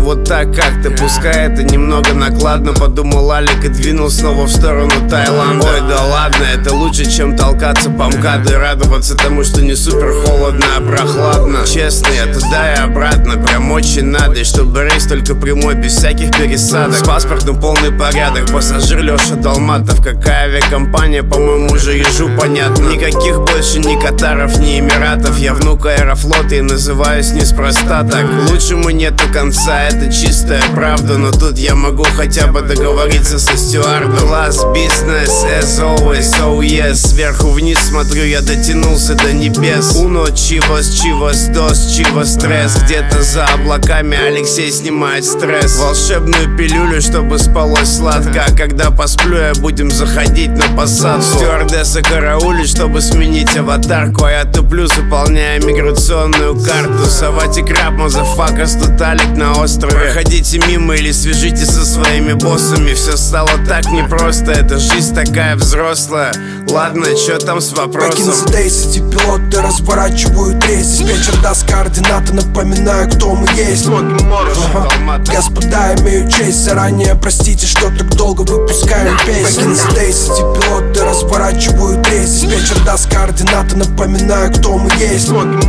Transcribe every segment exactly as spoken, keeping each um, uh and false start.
вот так как-то. Пускай это немного накладно, подумал Алик и двинул снова в сторону Таиланда. Ой, да ладно, это лучше, чем толкаться по МКАДу и радоваться тому, что не супер холодно, а прохладно. Честно, я туда и обратно, прям очень надо. И чтобы рейс только прямой, без всяких пересадок. С паспортом полный порядок, пассажир Леша Долматов. Какая авиакомпания, по-моему, уже ежу понятно. Никаких больше ни Катаров, ни Эмиратов. Я внук Аэрофлота и называюсь неспроста так. Лучшему нету конца, это чистая правда. Но тут я могу хотя бы договориться со стюардом. Класс, бизнес, as always, oh yes. Сверху вниз смотрю, я дотянулся до небес. Уно, чивос, чивос, дос, чивос, стресс. Где-то за облаками Алексей снимает стресс. Волшебную пилюлю, чтобы спалось сладко. А когда посплю, я будем заходить на посадку. Стюардесса караулит, чтобы сменить аватарку. А я туплю, заполняя миграционную карту. Саватик раб, мазафакас, тут Алик на острове. Проходите мимо или свяжитесь со своими боссами. Все стало так непросто, эта жизнь такая взрослая. Ладно, чё там с вопросом? Back in the days, эти пилоты разворачивают рейс. Диспетчер даст координаты, напоминаю, кто мы есть. Ага. Господа, имею честь, заранее простите, что так долго выпускаем песни. Back in the days, эти пилоты разворачивают рейс. Диспетчер даст координаты, напоминаю, кто мы есть.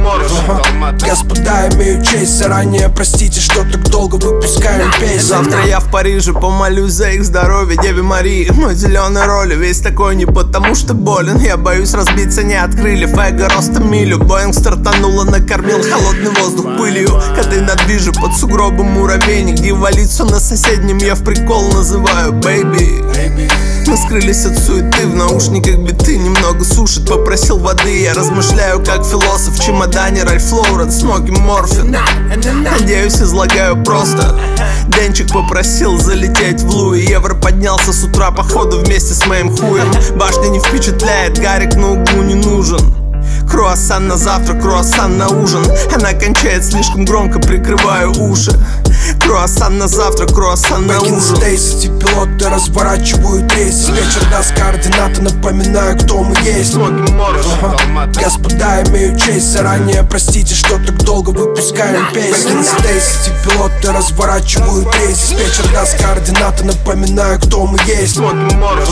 Ага. Господа, имею честь, заранее простите, что так долго выпускаем песни. Завтра я в Париже, помолюсь за их здоровье Деве Марии. Мой зеленый роли весь такой не потому что болен. Я боюсь разбиться, не открыли фэга ростом милю. Боинг стартанула, накормил холодный воздух пылью. Коты на движе, под сугробом муравейник. Дьяволицу на соседнем я в прикол называю бэйби. Мы скрылись от суеты, в наушниках биты немного сушит, попросил воды. Я размышляю как философ в чемодане Ральф Лоурен, смоки морфин. Надеюсь, излагаю просто. Денчик попросил залететь в Луи. Евро поднялся с утра, походу вместе с моим хуем. Башня не впечатляет, Гарик на углу не нужен. Круассан на завтрак, круассан на ужин. Она кончает слишком громко, прикрываю уши. Круассан на завтрак, круассан на ужин. Back in the days, эти пилоты разворачивают рейс. Диспетчер даст координаты, напоминаю, кто мы есть. Ага. Господа, имею честь, заранее простите, что так долго выпускаем песни. Back in the days, эти пилоты разворачивают рейс. Диспетчер даст координаты, напоминаю, кто мы есть.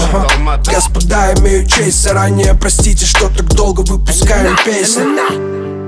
Ага. Господа, имею честь, заранее простите, что так долго выпускаем песни.